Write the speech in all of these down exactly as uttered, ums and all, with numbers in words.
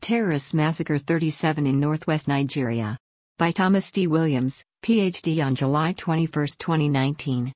Terrorists massacre thirty-seven in northwest Nigeria. By Thomas D. Williams, P H D on July twenty-first, twenty nineteen.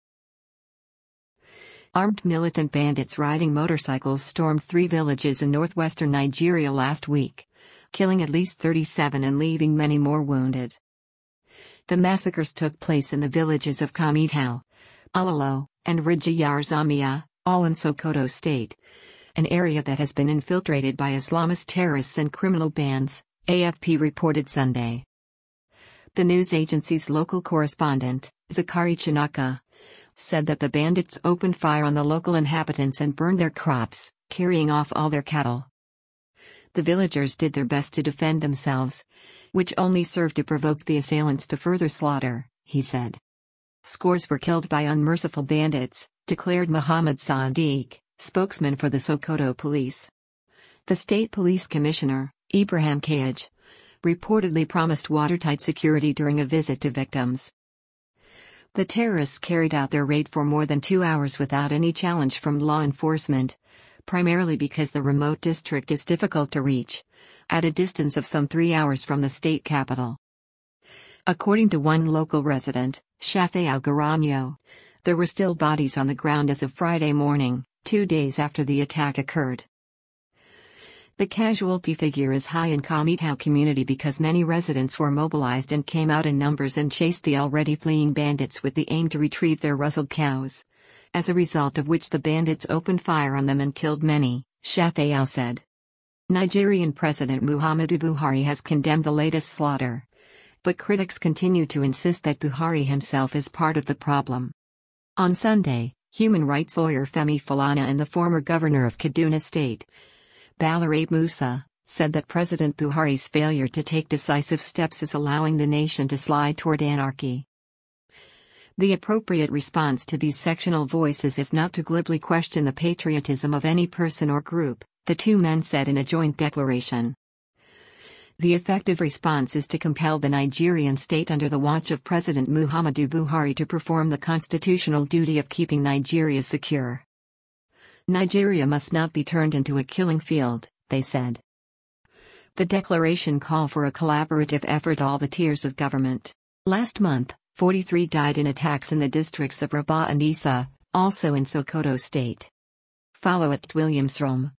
Armed militant bandits riding motorcycles stormed three villages in northwestern Nigeria last week, killing at least thirty-seven and leaving many more wounded. The massacres took place in the villages of Kamitau, Ololo, and Rijiyar Zamia, all in Sokoto State, an area that has been infiltrated by Islamist terrorists and criminal bands, A F P reported Sunday. The news agency's local correspondent, Zakari Chinaka, said that the bandits opened fire on the local inhabitants and burned their crops, carrying off all their cattle. The villagers did their best to defend themselves, which only served to provoke the assailants to further slaughter, he said. Scores were killed by unmerciful bandits, declared Muhammad Sadiq, spokesman for the Sokoto police. The state police commissioner, Ibrahim Kaj, reportedly promised watertight security during a visit to victims. The terrorists carried out their raid for more than two hours without any challenge from law enforcement, primarily because the remote district is difficult to reach, at a distance of some three hours from the state capital. According to one local resident, Shafeau Garanyo, there were still bodies on the ground as of Friday morning, two days after the attack occurred. The casualty figure is high in Kamitau community because many residents were mobilized and came out in numbers and chased the already fleeing bandits with the aim to retrieve their rustled cows, as a result of which the bandits opened fire on them and killed many, Shafeau said. Nigerian President Muhammadu Buhari has condemned the latest slaughter, but critics continue to insist that Buhari himself is part of the problem. On Sunday, human rights lawyer Femi Falana and the former governor of Kaduna State, Balarabe Musa, said that President Buhari's failure to take decisive steps is allowing the nation to slide toward anarchy. The appropriate response to these sectional voices is not to glibly question the patriotism of any person or group, the two men said in a joint declaration. The effective response is to compel the Nigerian state under the watch of President Muhammadu Buhari to perform the constitutional duty of keeping Nigeria secure. Nigeria must not be turned into a killing field, they said. The declaration called for a collaborative effort all the tiers of government. Last month, forty-three died in attacks in the districts of Rabah and Isa, also in Sokoto State. Follow at Williams Rome.